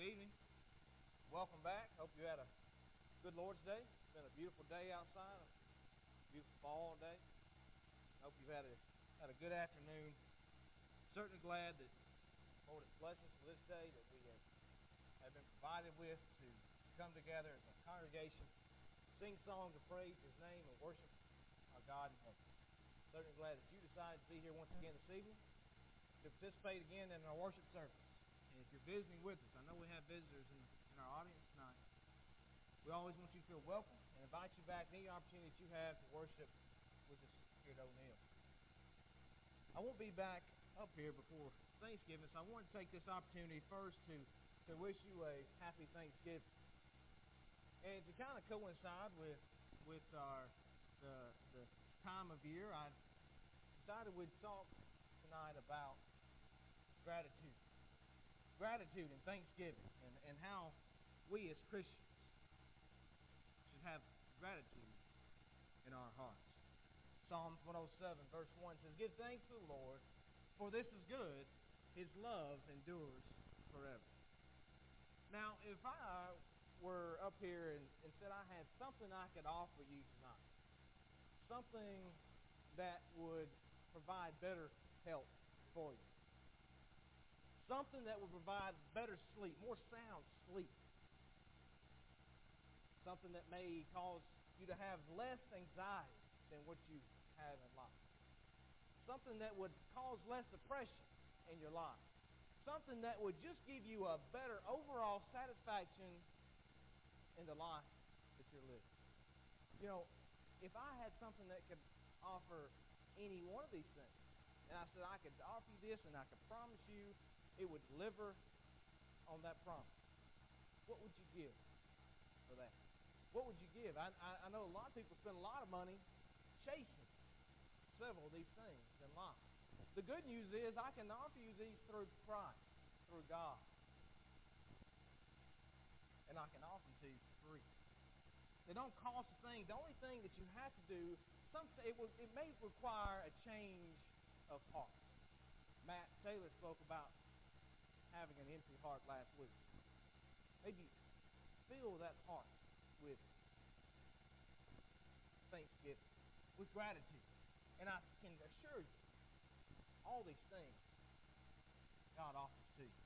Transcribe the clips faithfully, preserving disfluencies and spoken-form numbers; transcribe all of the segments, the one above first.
Good evening. Welcome back. Hope you had a good Lord's Day. It's been a beautiful day outside, a beautiful fall day. Hope you've had a had a good afternoon. Certainly glad that the Lord has blessed us with this day that we have, have been provided with to, to come together as a congregation, sing songs of praise to His name, and worship our God in heaven. Certainly glad that you decided to be here once again this evening to participate again in our worship service. And if you're visiting with us, I know we have visitors in, in our audience tonight. We always want you to feel welcome and invite you back any opportunity that you have to worship with us here at O'Neill. I won't be back up here before Thanksgiving, so I want to take this opportunity first to, to wish you a happy Thanksgiving. And to kind of coincide with with our the, the time of year, I decided we'd talk tonight about gratitude. Gratitude and thanksgiving, and, and how we as Christians should have gratitude in our hearts. Psalms one oh seven verse one says, "Give thanks to the Lord, for this is good. His love endures forever." Now, if I were up here and, and said I had something I could offer you tonight, something that would provide better health for you, something that would provide better sleep, more sound sleep, something that may cause you to have less anxiety than what you have in life, something that would cause less depression in your life, something that would just give you a better overall satisfaction in the life that you're living. You know, if I had something that could offer any one of these things, and I said I could offer you this and I could promise you it would deliver on that promise, what would you give for that? What would you give? I, I, I know a lot of people spend a lot of money chasing several of these things in life. The good news is I can offer you these through Christ, through God. And I can offer them to you for free. They don't cost a thing. The only thing that you have to do, some, it, will, it may require a change of heart. Matt Taylor spoke about having an empty heart last week. Maybe fill that heart with thanksgiving, with gratitude. And I can assure you, all these things God offers to you.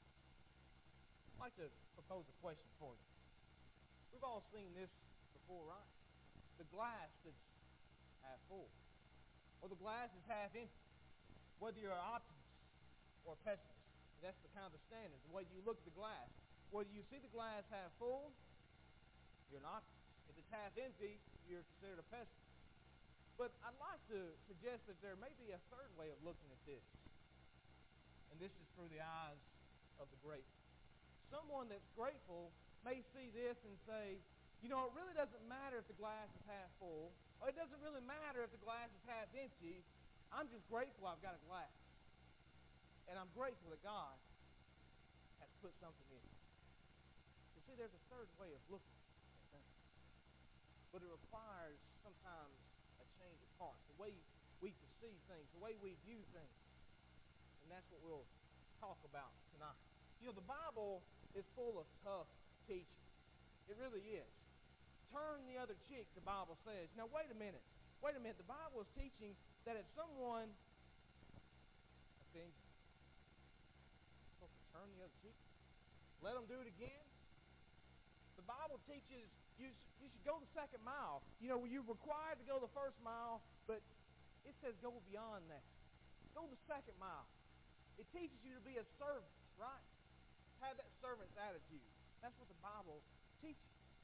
I'd like to propose a question for you. We've all seen this before, right? The glass that's half full, or the glass is half empty. Whether you're an optimist or a pessimist, that's the kind of the standard, the way you look at the glass. Whether you see the glass half full, you're an optimist. If it's half empty, you're considered a pessimist. But I'd like to suggest that there may be a third way of looking at this. And this is through the eyes of the grateful. Someone that's grateful may see this and say, you know, it really doesn't matter if the glass is half full, or it doesn't really matter if the glass is half empty. I'm just grateful I've got a glass. And I'm grateful that God has put something in it. You see, there's a third way of looking at things. But it requires sometimes a change of heart, the way we perceive things, the way we view things. And that's what we'll talk about tonight. You know, the Bible is full of tough teaching. It really is. Turn the other cheek, the Bible says. Now, wait a minute. Wait a minute. The Bible is teaching that if someone offends you, you're supposed to turn the other cheek, let them do it again. The Bible teaches you, you should go the second mile. You know, you're required to go the first mile, but it says go beyond that. Go the second mile. It teaches you to be a servant, right? Have that servant's attitude. That's what the Bible teaches.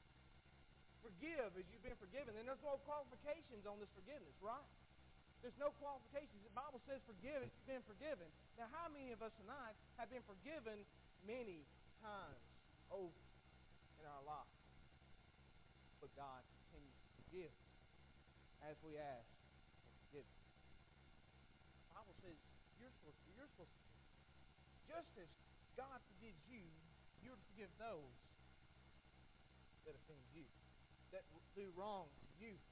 Forgive as you've been forgiven. And there's no qualifications on this forgiveness, right? There's no qualifications. The Bible says forgive as you've been forgiven. Now, how many of us tonight have been forgiven many times over in our life? But God continues to forgive as we ask for forgiveness. The Bible says you're supposed to, you're supposed to forgive. Just as God forgives you, you're to forgive those that offend you, that do wrong to you.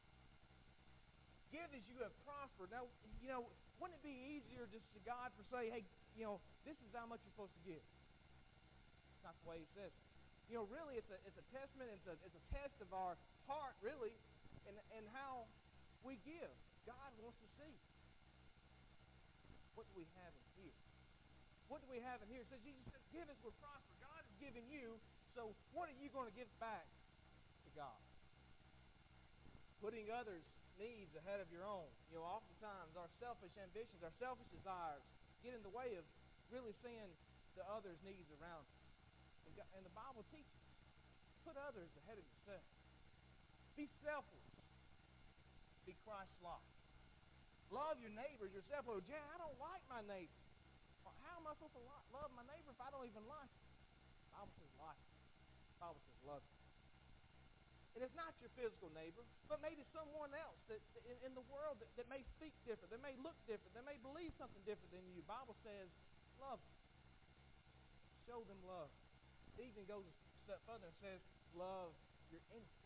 Give as you have prospered. Now, you know, wouldn't it be easier just to God for say, hey, you know, this is how much you're supposed to give? It's That's the way he says it. You know, really, it's a it's a testament. It's a it's a test of our heart, really, and and how we give. God wants to see. What do we have in here? What do we have in here? It says Jesus says, "Give us, we'll prosper." God has given you. So what are you going to give back to God? Putting others' needs ahead of your own. You know, oftentimes our selfish ambitions, our selfish desires get in the way of really seeing the others' needs around us. And, God, and the Bible teaches us, put others ahead of yourself. Be selfless. Be Christ-like. Love your neighbors yourself. Oh, Jay, I don't like my neighbor. Well, how am I supposed to love my neighbor if I don't even like him? The Bible says like him. The Bible says love him. And it's not your physical neighbor, but maybe someone else that, that in, in the world that, that may speak different, that may look different, that may believe something different than you. The Bible says love them. Show them love. It even goes a step further and says love your enemies.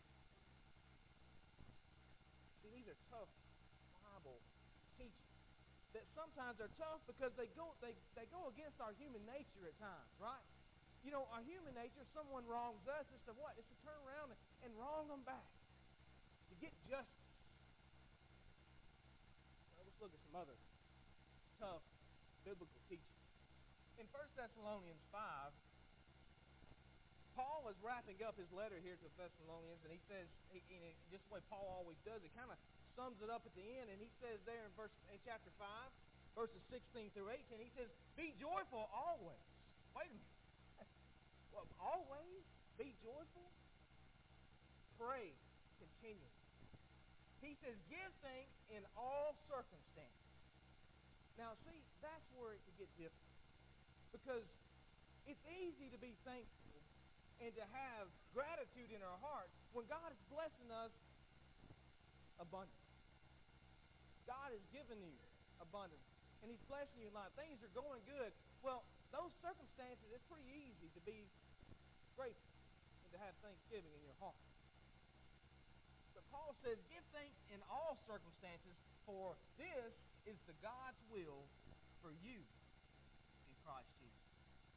See, these are tough Bible teachings that sometimes are tough because they go they, they go against our human nature at times, right? You know, our human nature, if someone wrongs us, it's to what? It's to turn around and, and wrong them back. To get justice. Well, let's look at some other tough biblical teachings. In First Thessalonians five, Paul is wrapping up his letter here to the Thessalonians, and he says, he, he, just the way Paul always does, he kind of sums it up at the end, and he says there in verse in chapter five, verses sixteen through eighteen, he says, "Be joyful always." Wait a minute. Well, always be joyful. Pray continually. He says, "Give thanks in all circumstances." Now, see, that's where it could get difficult, because it's easy to be thankful and to have gratitude in our hearts when God is blessing us abundantly. God has given you abundance, and He's blessing you in life. Things are going good. Well, those circumstances, it's pretty easy to be grateful and to have thanksgiving in your heart. But Paul says, "Give thanks in all circumstances, for this is the God's will for you in Christ Jesus."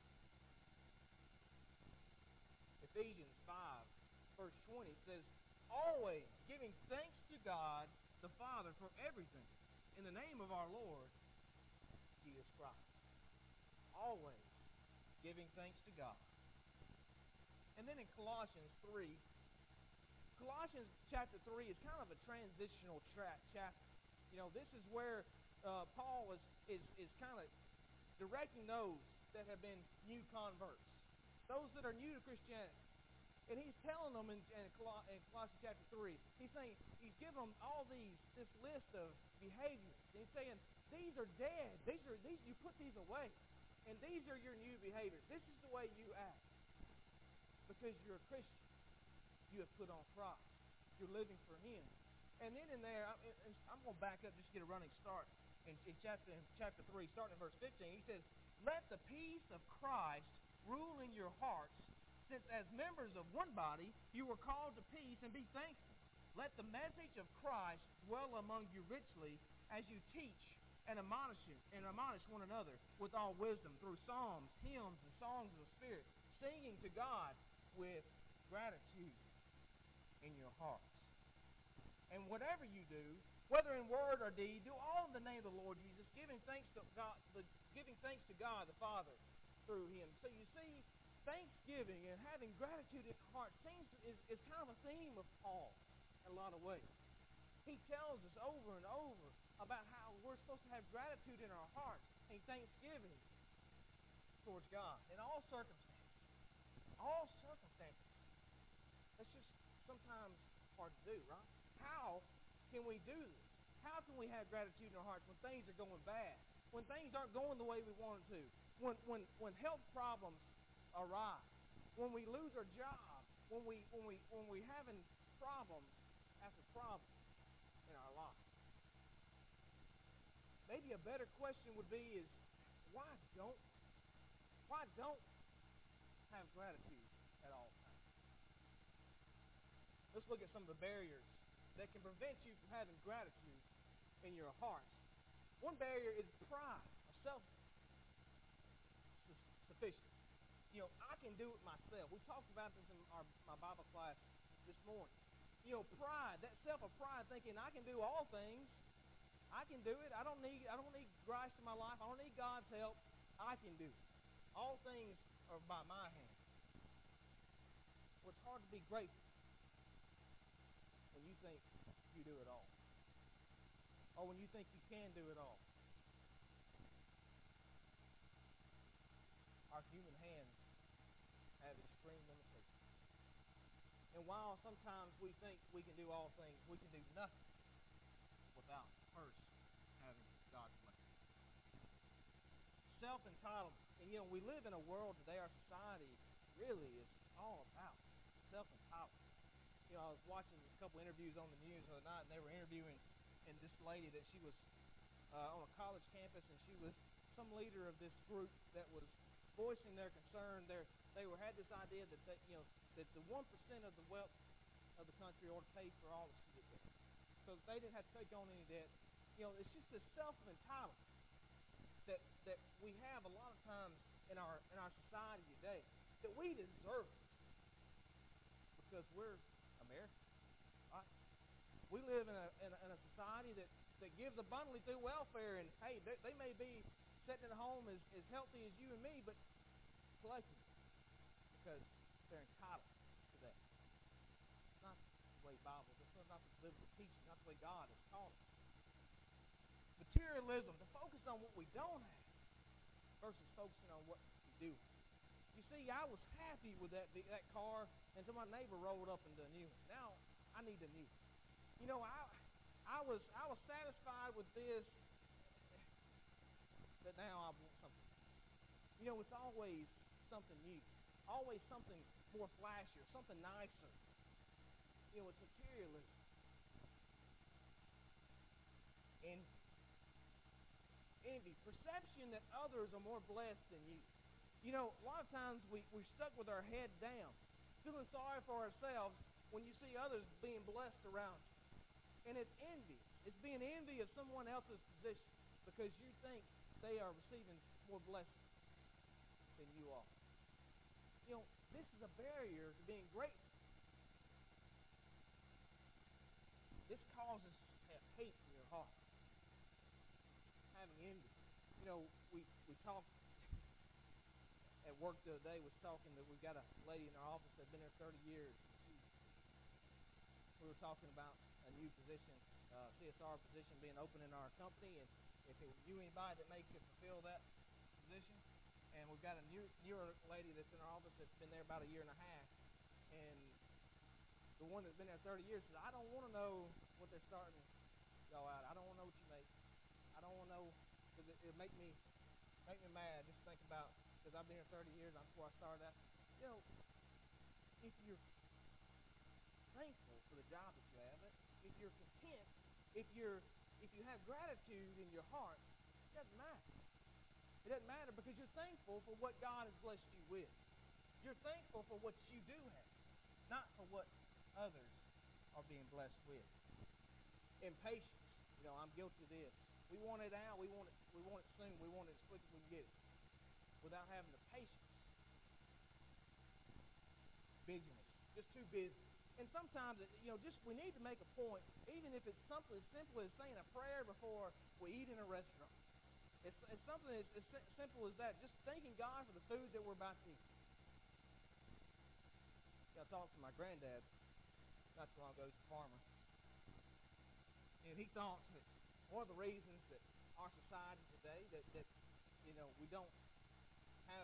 Ephesians five, verse twenty says, "Always giving thanks to God the Father for everything, in the name of our Lord Jesus Christ." Always giving thanks to God. And then in Colossians three, Colossians chapter three is kind of a transitional tra- chapter. You know, this is where uh, Paul is, is, is kind of directing those that have been new converts, those that are new to Christianity. And he's telling them in, in, Col- in Colossians chapter three, he's saying, he's giving them all these, this list of behaviors. And he's saying, these are dead. These are, these, you put these away. And these are your new behaviors. This is the way you act. Because you're a Christian. You have put on Christ. You're living for Him. And then in there, I'm, I'm going to back up just to get a running start. In, in, chapter, in chapter three, starting in verse fifteen, he says, "Let the peace of Christ rule in your hearts, since as members of one body you were called to peace, and be thankful. Let the message of Christ dwell among you richly as you teach and admonish and admonish one another with all wisdom through psalms, hymns, and songs of the Spirit, singing to God with gratitude in your hearts. And whatever you do, whether in word or deed, do all in the name of the Lord Jesus, giving thanks to God, the, giving thanks to God the Father through Him." So you see, thanksgiving and having gratitude in our heart seems to, is, is kind of a theme of Paul in a lot of ways. He tells us over and over about how we're supposed to have gratitude in our hearts and thanksgiving towards God in all circumstances. All circumstances. That's just sometimes hard to do, right? How can we do this? How can we have gratitude in our hearts when things are going bad? When things aren't going the way we want them to? When, when, when health problems arise, when we lose our job, when we when we when we having problems after problems in our life. Maybe a better question would be is why don't why don't have gratitude at all times? Let's look at some of the barriers that can prevent you from having gratitude in your hearts. One barrier is pride or self-sufficiency. You You know, I can do it myself. We talked about this in our my Bible class this morning. You know, pride, that self of pride, thinking I can do all things. I can do it. I don't need I don't need Christ in my life. I don't need God's help. I can do it. All things are by my hand. Well, it's hard to be grateful when you think you do it all. Or when you think you can do it all. Our human hands have extreme limitations. And while sometimes we think we can do all things, we can do nothing without first having God's blessing. Self-entitlement. And you know, we live in a world today, our society really is all about self-entitlement. You know, I was watching a couple interviews on the news the other night, and they were interviewing and this lady that she was uh, on a college campus, and she was some leader of this group that was voicing their concern. Their, they were had this idea that they, you know that the one percent of the wealth of the country ought to pay for all the student debt, so that they didn't have to take on any debt. You know, it's just this self-entitlement that that we have a lot of times in our in our society today, that we deserve it because we're Americans, right? We live in a, in a, in a society that, that gives abundantly through welfare, and hey, they, they may be sitting at home as, as healthy as you and me, but collectively, because they're entitled to that. It's not the way Bible, it's not the biblical teaching, not the way God has taught us. Materialism, to focus on what we don't have versus focusing on what we do have. You see, I was happy with that that car until my neighbor rolled up into a new one. Now I need a new one. You know, I I was I was satisfied with this, but now I want something. You know, it's always something new, always something more flashier, something nicer. You know, it's materialism. Envy. Envy. Perception that others are more blessed than you. You know, a lot of times we, we're stuck with our head down, feeling sorry for ourselves when you see others being blessed around you. And it's envy. It's being envy of someone else's position because you think they are receiving more blessings than you are. You know, this is a barrier to being grateful. This causes to have hate in your heart. Having envy. You know, we, we talked at work the other day, was talking that we've got a lady in our office that's been there thirty years. She, we were talking about a new position, uh, C S R position being open in our company, and if it, you anybody that may could fulfill that position. And we've got a new newer lady that's in our office that's been there about a year and a half, and the one that's been there thirty years says, I don't want to know what they're starting y'all out. I don't want to know what you make. I don't want to know, because it, it'll make me make me mad just think about, because I've been here thirty years, I'm before I started that. You know, if you're thankful for the job that you have, if you're content, if you're if you have gratitude in your heart, it doesn't matter. It doesn't matter because you're thankful for what God has blessed you with. You're thankful for what you do have, not for what others are being blessed with. Impatience. You know, I'm guilty of this. We want it now. We want it. We want it soon. We want it as quick as we can get it, without having the patience. Busyness. Just too busy. And sometimes, you know, just we need to make a point, even if it's something as simple as saying a prayer before we eat in a restaurant. It's, it's something as, as simple as that. Just thanking God for the food that we're about to eat. I talked to my granddad not too long ago. He's a farmer. And he thought that one of the reasons that our society today, that, that you know, we don't have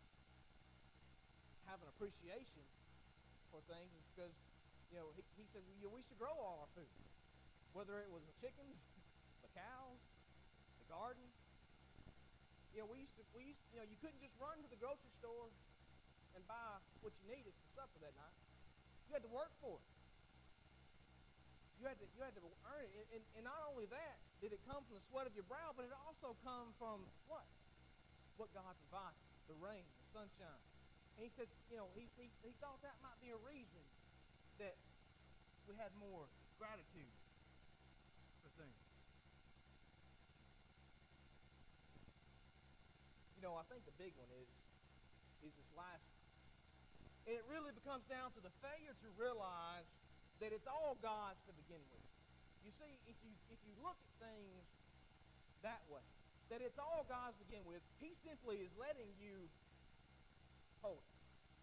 have an appreciation for things is because, you know, he, he said, you know, we should grow all our food. Whether it was the chickens, the cows, the garden. You know, we used to, we used, you know, you couldn't just run to the grocery store and buy what you needed for supper that night. You had to work for it. You had to, you had to earn it. And, and not only that, did it come from the sweat of your brow, but it also come from what? What God provided. The rain, the sunshine. And he said, you know, he, he, he thought that might be a reason that we had more gratitude for things. You know, I think the big one is is this last one. And it really becomes down to the failure to realize that it's all God's to begin with. You see, if you if you look at things that way, that it's all God's to begin with, He simply is letting you hold it.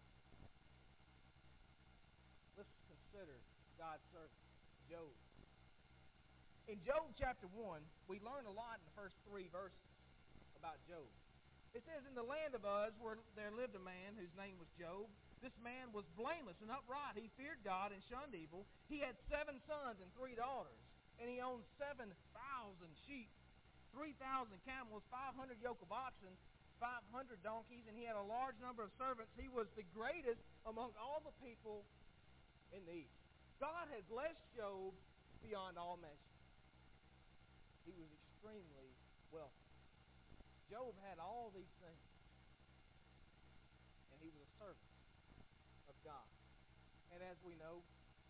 Let's consider God's servant, Job. In Job chapter one, we learn a lot in the first three verses about Job. It says, in the land of Uz, where there lived a man whose name was Job. This man was blameless and upright. He feared God and shunned evil. He had seven sons and three daughters, and he owned seven thousand sheep, three thousand camels, five hundred yoke of oxen, five hundred donkeys, and he had a large number of servants. He was the greatest among all the people in the east. God had blessed Job beyond all measure. He was extremely wealthy. Job had all these things, and he was a servant of God. And as we know,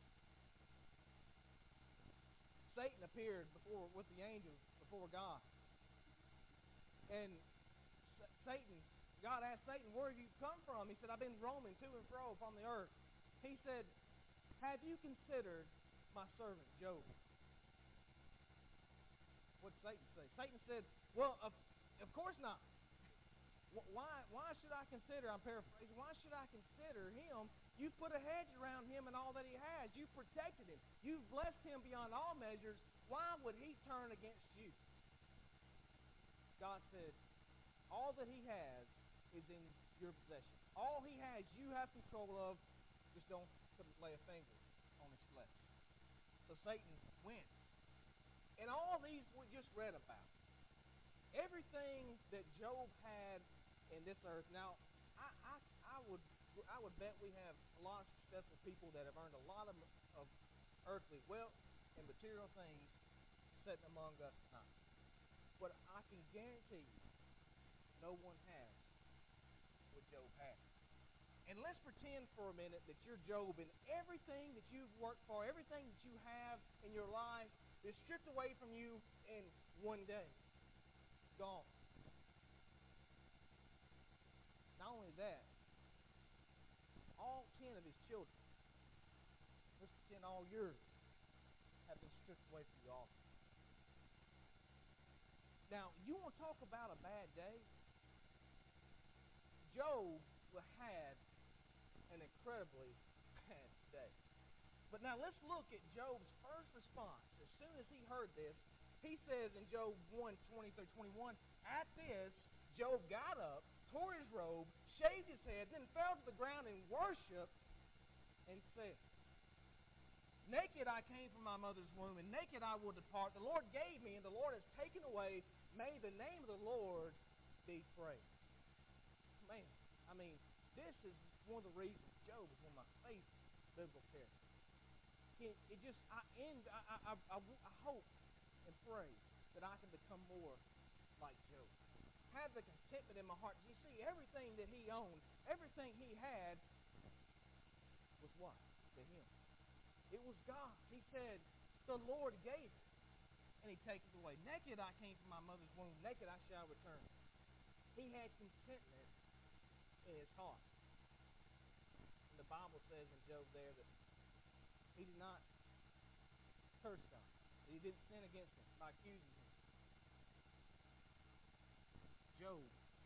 Satan appeared before with the angels before God. And Satan, God asked Satan, where have you come from? He said, I've been roaming to and fro upon the earth. He said, have you considered my servant Job? What did Satan say? Satan said, well, of, of course not. Why, why should I consider, I'm paraphrasing, why should I consider him? You've put a hedge around him and all that he has. You've protected him. You've blessed him beyond all measures. Why would he turn against you? God said, all that he has is in your possession. All he has, you have control of. Just don't lay a finger on his flesh. So Satan wins. And all these we just read about, everything that Job had in this earth. Now, I, I, I would I would bet we have a lot of successful people that have earned a lot of, of earthly wealth and material things sitting among us tonight. But I can guarantee you, no one has what Job had. And let's pretend for a minute that you're Job, and everything that you've worked for, everything that you have in your life is stripped away from you in one day. Gone. Not only that, all ten of his children, let's pretend all yours, have been stripped away from you also. Now, you want to talk about a bad day? Job had an incredibly bad day. But now let's look at Job's first response. As soon as he heard this, he says in Job one, twenty through twenty-one, at this, Job got up, tore his robe, shaved his head, then fell to the ground and worshipped and said, naked I came from my mother's womb, and naked I will depart. The Lord gave me, and the Lord has taken away. May the name of the Lord be praised. Man, I mean, this is one of the reasons Job is one of my favorite biblical characters. It, it just, I end, I, I, I, I hope and pray that I can become more like Job. Have the contentment in my heart. You see, everything that he owned, everything he had was what? To him. It was God. He said, the Lord gave it, and he taketh it away. Naked I came from my mother's womb, naked I shall return. He had contentment in his heart. And the Bible says in Job there that he did not curse God. He didn't sin against him by accusing him. Job,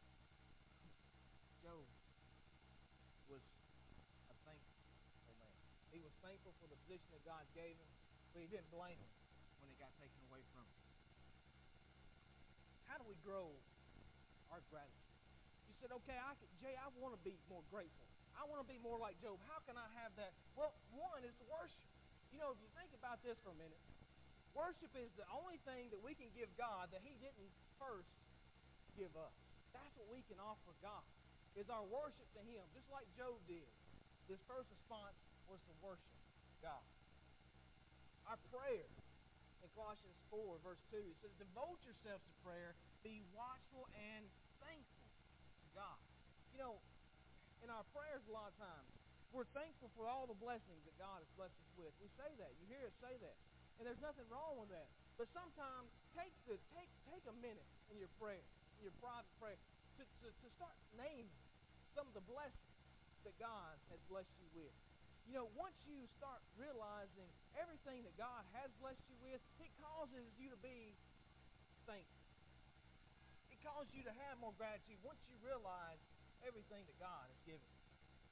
Job was a thankful man. He was thankful for the position that God gave him, but he didn't blame him when it got taken away from him. How do we grow our gratitude? You said, okay, I could, Jay, I want to be more grateful. I want to be more like Job. How can I have that? Well, one is worship. You know, if you think about this for a minute, worship is the only thing that we can give God that he didn't first give us. That's what we can offer God, is our worship to him, just like Job did. His first response was to worship God. Our prayer in Colossians four, verse two, it says, devote yourselves to prayer, be watchful and thankful to God. You know, in our prayers a lot of times, we're thankful for all the blessings that God has blessed us with. We say that. You hear us say that. And there's nothing wrong with that. But sometimes take the take take a minute in your prayer, in your private prayer, to, to, to start naming some of the blessings that God has blessed you with. You know, once you start realizing everything that God has blessed you with, it causes you to be thankful. It causes you to have more gratitude once you realize everything that God has given you.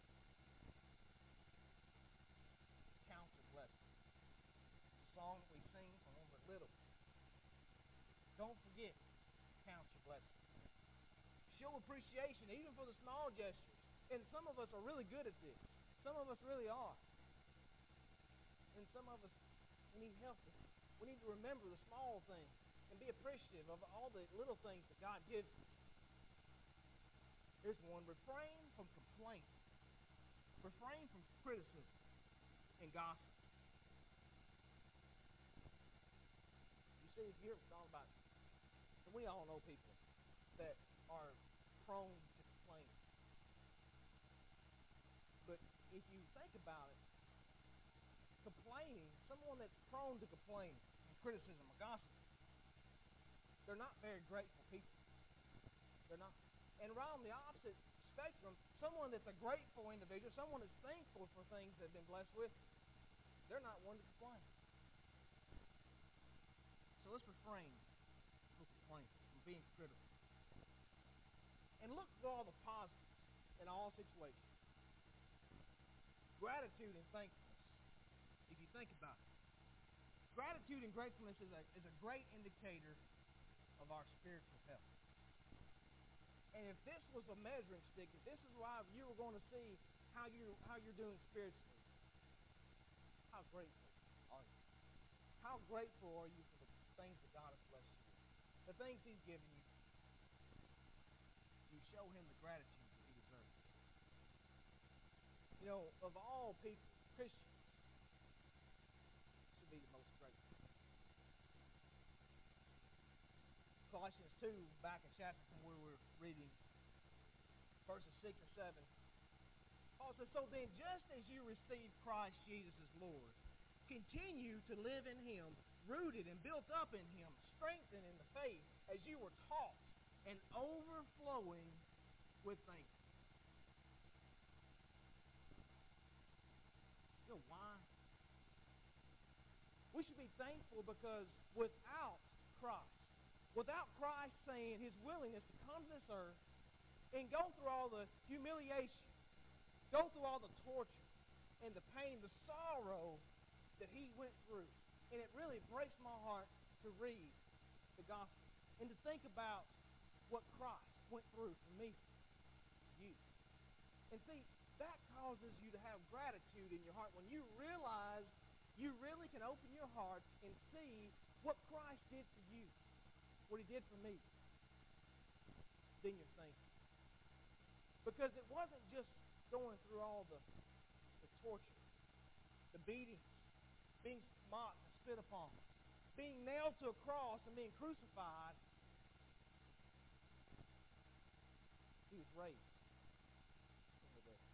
Count your blessings. The song that we sing from when we're little. Don't forget, count your blessings. Show appreciation even for the small gestures. And some of us are really good at this. Some of us really are. And some of us, we need help with it. We need to remember the small things and be appreciative of all the little things that God gives us. Here's one. Refrain from complaint. Refrain from criticism and gossip. You see, if you ever thought about it, and we all know people that are prone to complain. But if you think about it, complaining, someone that's prone to complain and criticism or gossip, they're not very grateful people. They're not. And right on the opposite spectrum, someone that's a grateful individual, someone that's thankful for things they've been blessed with, they're not one to complain. So let's refrain from complaining, from being critical. And look for all the positives in all situations. Gratitude and thankfulness, if you think about it. Gratitude and gratefulness is a, is a great indicator of our spiritual health. And if this was a measuring stick, if this is why you were going to see how, you, how you're doing spiritually, how grateful are you? How grateful are you for the things that God has blessed you with? The things He's given you. You show Him the gratitude that He deserves. You know, of all people, Christians should be the most grateful. Colossians two, back in chapter from where we're reading, verses six and seven, Paul says, "So then, just as you received Christ Jesus as Lord, continue to live in Him, rooted and built up in Him, strengthened in the faith as you were taught, and overflowing with thanks." You know why? We should be thankful because without Christ, without Christ saying His willingness to come to this earth and go through all the humiliation, go through all the torture and the pain, the sorrow that He went through. And it really breaks my heart to read the gospel and to think about what Christ went through for me, for you. And see, that causes you to have gratitude in your heart. When you realize you really can open your heart and see what Christ did for you, what He did for me, then you're thankful. Because it wasn't just going through all the, the torture, the beatings, being mocked and spit upon, being nailed to a cross and being crucified. He was raised from the dead.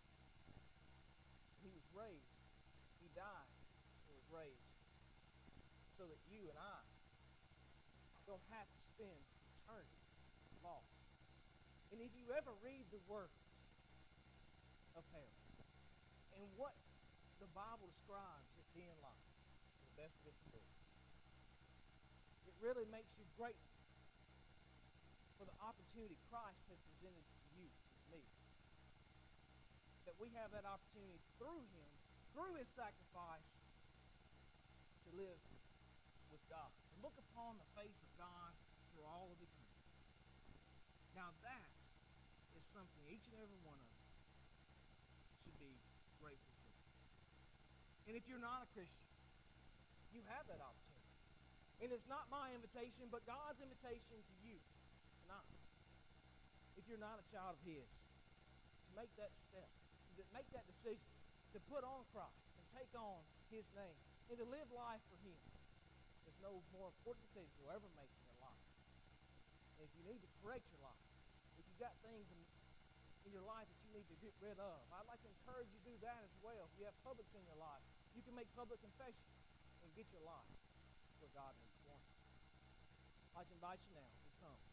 He was raised. He died and was raised so that you and I don't have to spend eternity lost. And if you ever read the words of hell and what the Bible describes it being like, to the best of its ability, it really makes you grateful for the opportunity Christ has presented to you and me. That we have that opportunity through Him, through His sacrifice, to live with God, to look upon the face of God through all of eternity. Now that is something each and every one of us should be grateful for. And if you're not a Christian, you have that opportunity. And it's not my invitation, but God's invitation to you tonight. If you're not a child of His, to make that step, to make that decision, to put on Christ and take on His name, and to live life for Him. There's no more important decision you'll ever make in your life. And if you need to correct your life, if you've got things in, in your life that you need to get rid of, I'd like to encourage you to do that as well. If you have publics in your life, you can make public confession and get your life where God needs one. I'd like to invite you now to come.